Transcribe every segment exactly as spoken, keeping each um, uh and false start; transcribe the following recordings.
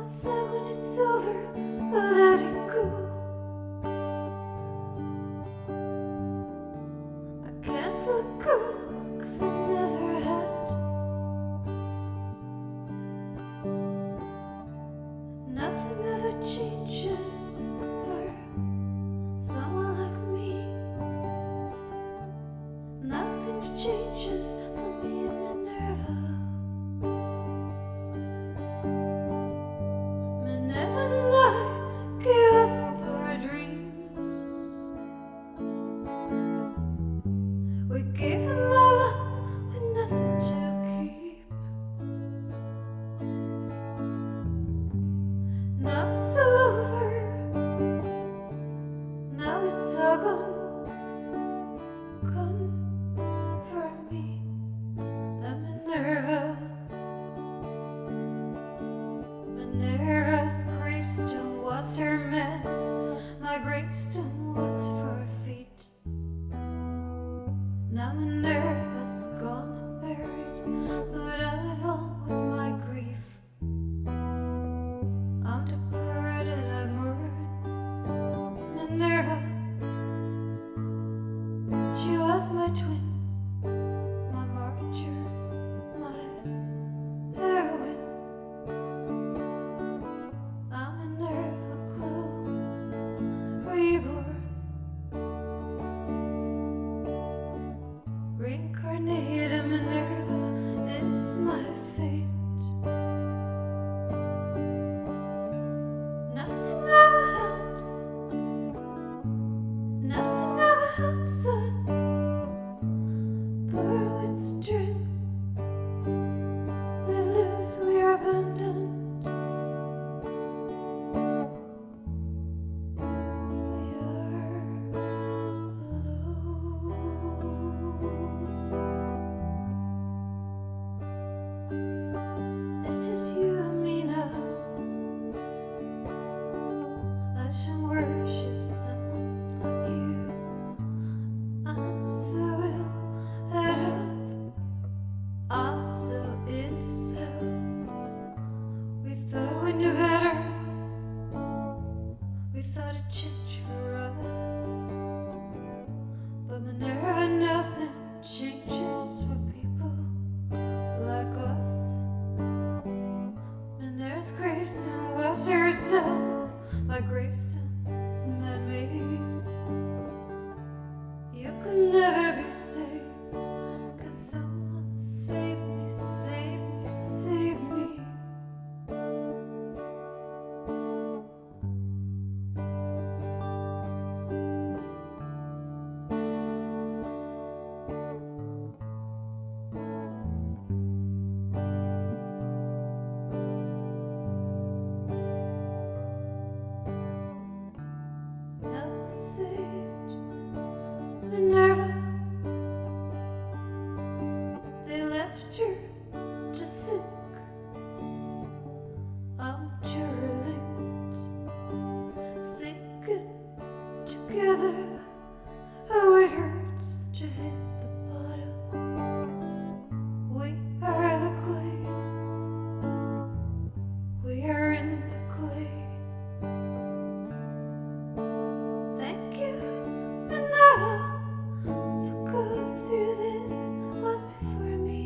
said when it's over, let it go. I can't let go, 'cause I never had. Nothing ever changes for someone like me. Nothing changes for me and Minerva. Minerva and I gave up our dreams. We gave them all up with nothing to keep. Now it's all over. Now it's all gone. Gone for me and Minerva. Minerva's gravestone was her man. My gravestone was for her feet. Now Minerva's gone and buried, but I live on with my grief. I'm departed, I mourn Minerva. She was my twin, my martyr, my heroine. I'm Minerva Clow, reborn, reincarnated. Minerva is my fate. Nothing ever helps. Nothing ever helps us. Pour with strength. Live loose, we are abandoned. We are alone. It's just you and me now. I should worship someone like you. I'm so ill at health. I'm so in hell. We thought we knew better. We thought it'd change for us. But Minerva, nothing changes for people like us. Minerva's gravestone was herself. My gravestone's man-made. You could never be saved, 'cause someone save me, save me, save me. Now saved Minerva. They left her to sink. I'm derelict, sinking together. Oh, it hurts to hit the bottom. We are the clay. We are in the clay. Thank you, Minerva, for going through this. Was before me.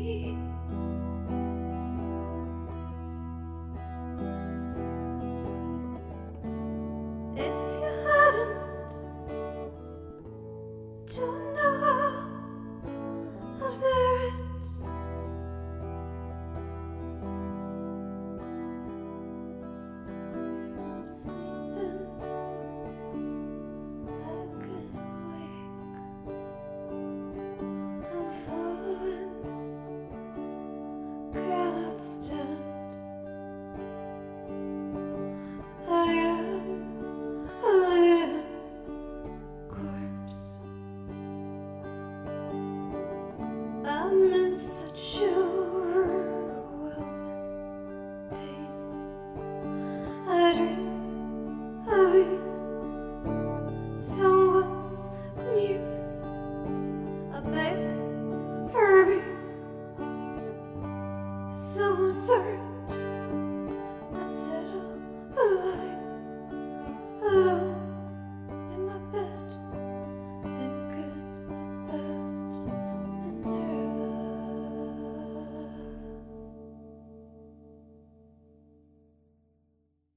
If you hadn't, don't know how I'd bear it. I'm sleeping, I can wake. I'm falling, cannot stand. I am a living corpse. I'm in such overwhelming pain. I dream of being someone's muse. I beg for being someone's servant.